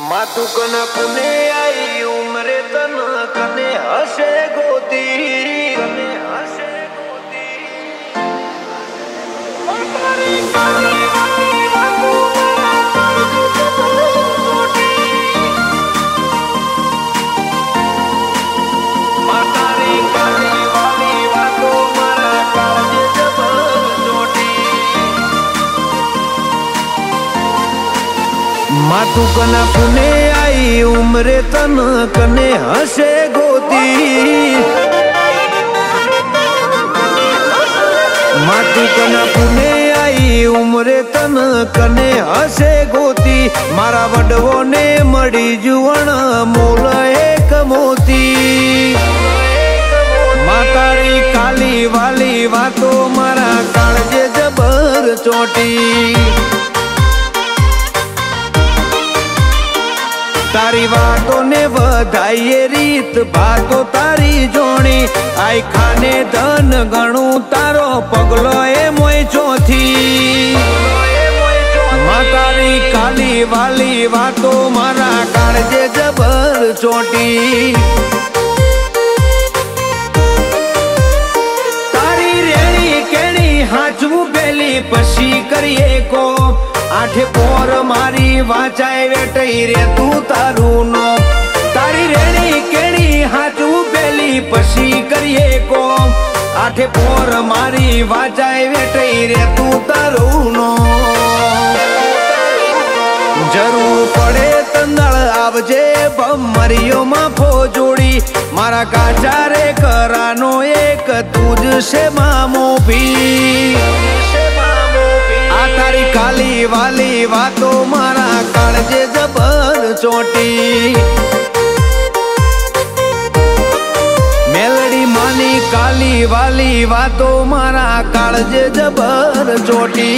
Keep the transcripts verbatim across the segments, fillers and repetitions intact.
मातु कन पुने आई उमरे तन कने हसे गोती कने हसे गोती मातारी काली वाली वाको मातारी काली वाली वाको मारा काज जबर चोटी मातु कना पुने आई उमरे तन कने हसे गोती मातु कना पुने आई उमरे तन कने हसे गोती मारा वडवो ने मड़ी जुवण मोल एक मोती मातारी काली वाली वातो मारा काळजे जबर चोटी तारी वातो ने वधाई रीत बातो तारी जोणी आई खाने धन गणु तारो पगलो ए मोय चौथी मातारी काली वाली वातो मारा काळजे जबर चोटी तारी रेणी केणी हाचवू पेली पशी करिए को आठे पोर मारी वाचाए वेटई रे तू तारू नो तारी रेणी केणी हाचू पेली पशी करिए को आठे पोर मारी वाचाए वेटई रे तू तारू नो जरूर पड़े तंदळ आवजे बमरियो मा फोजोड़ी मारा काचा रे करानो एक तुझ से मामो भी तारी काली वाली वातो मारा काळजे जबर चोटी मेलडी मानी काली वाली वातो मारा काळजे जबर चोटी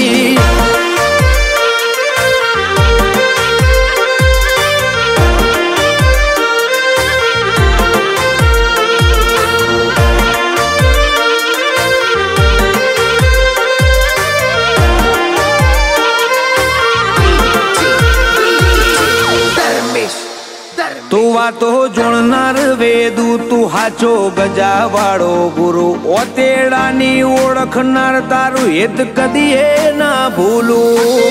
तू वातो जोड़नार वेदू तू हाचो गजावाड़ो गुरु ओतेड़ानी ओळखनार तारू हित कदीए ना भूलू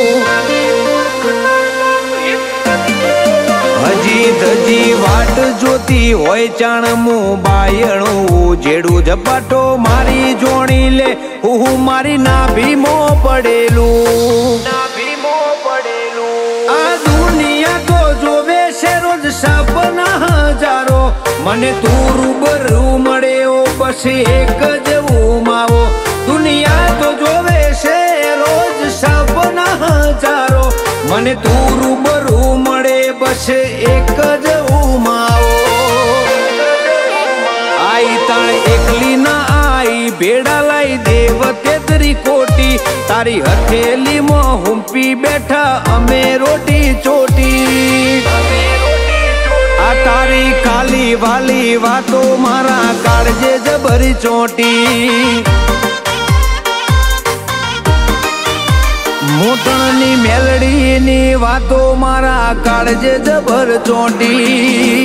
हजी धजी वाट जोती होय चाण मु बायणू जेड़ू झपाटो मारी जोणी ले हूँ मारी ना भीमो पड़ेलू ना भीमो पड़ेलू आ दुनिया को जोवे से रोज सपना हजारो मने तू रूबरू मळे ओ बस एक जवू मावो दुनिया तो जोवे से रोज सपना हजारो मने तू रूबरू मळे बस एक जवू मावो आई ताण एकली ना आई बेड़ा लाई देव तेतरी कोटी तारी हथेली मो हुंपी बैठा अमे रोटी चोटी आ तारी काली वाली वातो मारा काळजे जबरी चोटी मोटणनी मेलडी नी वातो मारा काळजे जबर चोटी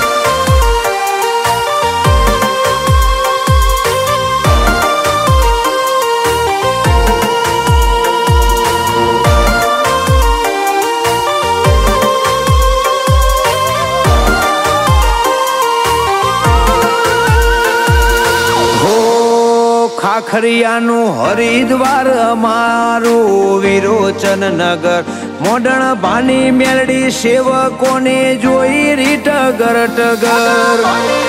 खाखरियानु हरिद्वार अमारू विरोचन नगर मोडण भानी मेलडी सेवको ने जोई री टगर टगर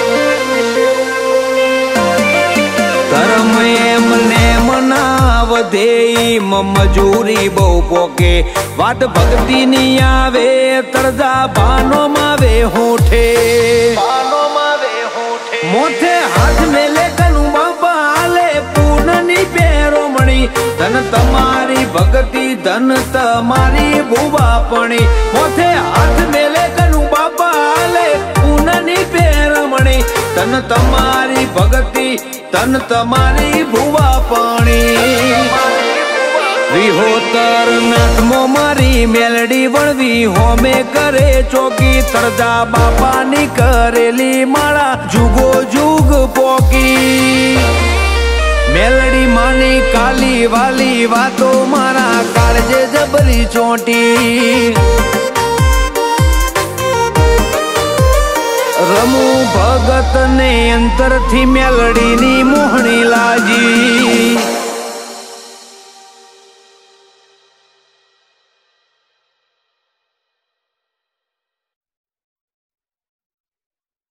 धर्म एम ने मनाव देई मजूरी बहु पोके वात भक्ति नी आवे तरजा बानो मावे होठे बानो मावे होठे मोथे हाथ में ले कनु बाबा धन तमारी भक्ति धन तमारी भुवापणी मोथे हाथ मेले कनु बाबा ले पूननी पेरमणी धन तमारी भक्ति धन तमारी भुवापणी વિહોતર નાથમો મારી મેલડી વણવી હોમે કરે ચોકી તરજા બાપાની કરેલી માળા જુગો જુગ પોકી મેલડી માની કાલી વાલી વાતો મારા કાળજે જબરી ચોટી રમુ ભગત ને અંતરથી મેલડીની મોહણી લાજી